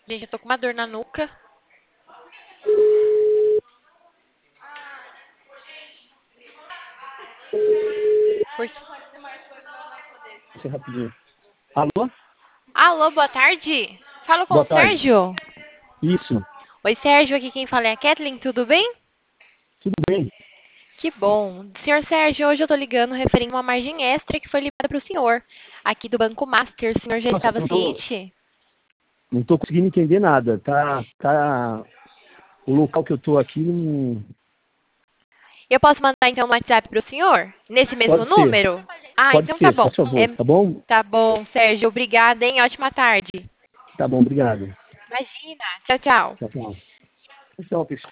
Gente, eu tô com uma dor na nuca. Por- Deixa rapidinho. Alô? Alô, boa tarde. Falo com Boa o tarde. Sérgio. Isso, Oi, Sérgio, aqui quem fala é a Kathleen, tudo bem? tudo bem. Que bom. Senhor Sérgio, hoje eu tô ligando referente a uma margem extra que foi liberada para o senhor, aqui do Banco Master. O senhor já Nossa, estava ciente? não tô conseguindo entender nada. O local que eu tô aqui não... Eu posso mandar então um WhatsApp para o senhor? Nesse mesmo Pode ser, número? Ah, pode então tá ser, bom. faz favor, tá bom? Tá bom, Sérgio. Obrigada, hein? Ótima tarde. Tá bom, obrigado. Imagina. Tchau, tchau. Tchau, tchau. Tchau, pessoal.